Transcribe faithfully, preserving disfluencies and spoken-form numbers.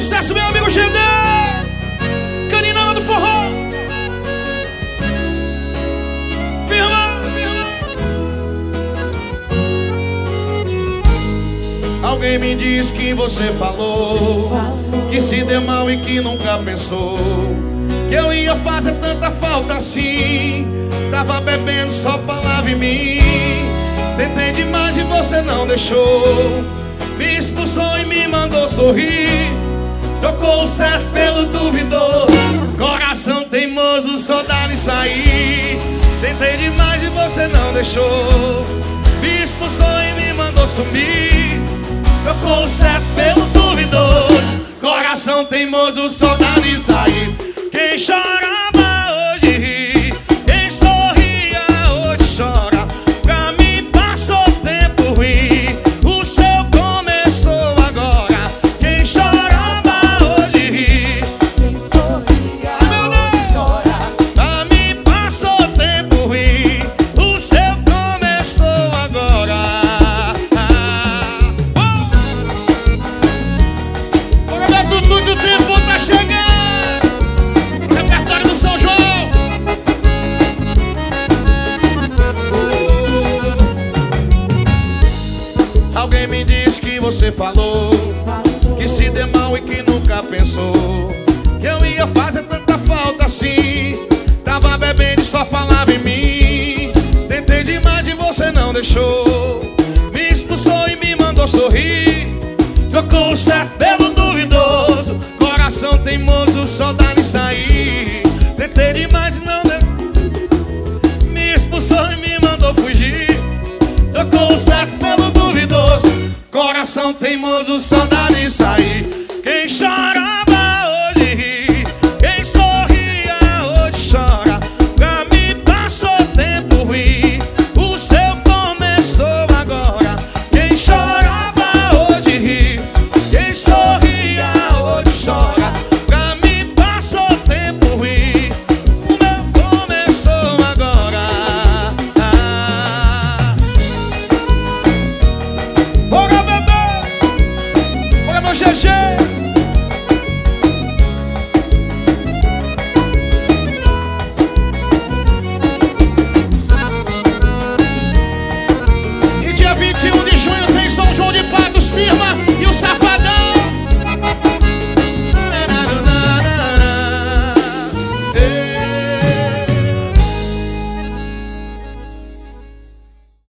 sucesso, meu amigo G D, Caninão do Forró. Firma, firma. Alguém me diz que você falou, que se deu mal e que nunca pensou que eu ia fazer tanta falta assim. Tava bebendo, só falava em mim. Tentei demais e você não deixou. Me expulsou e me mandou sorrir. Trocou o certo pelo duvidoso. Coração teimoso, só dá de sair. Tentei demais e você não deixou. Me expulsou e me mandou sumir. Trocou o certo pelo duvidoso. Coração teimoso, só dá de sair. Quem chorava hoje ri, quem sorria hoje chora. Pra mim passou tempo ruim, o seu começou agora. Quem chorava hoje ri, quem sorria hoje chora. Pra mim passou tempo ruim, o seu começou agora. Olha tudo que o tempo tá chegando. Alguém me diz que você falou, que se deu mal e que nunca pensou que eu ia fazer tanta falta assim. Tava bebendo e só falava em mim. Tentei demais e você não deixou. Me expulsou e me mandou sorrir. Trocou o certo pelo duvidoso. Coração teimoso, só dá de sair. Tentei demais e não deu. Me expulsou e me mandou fugir. Trocou o certo pelo duvidoso. Coração teimoso, só dá de sair. Quem chora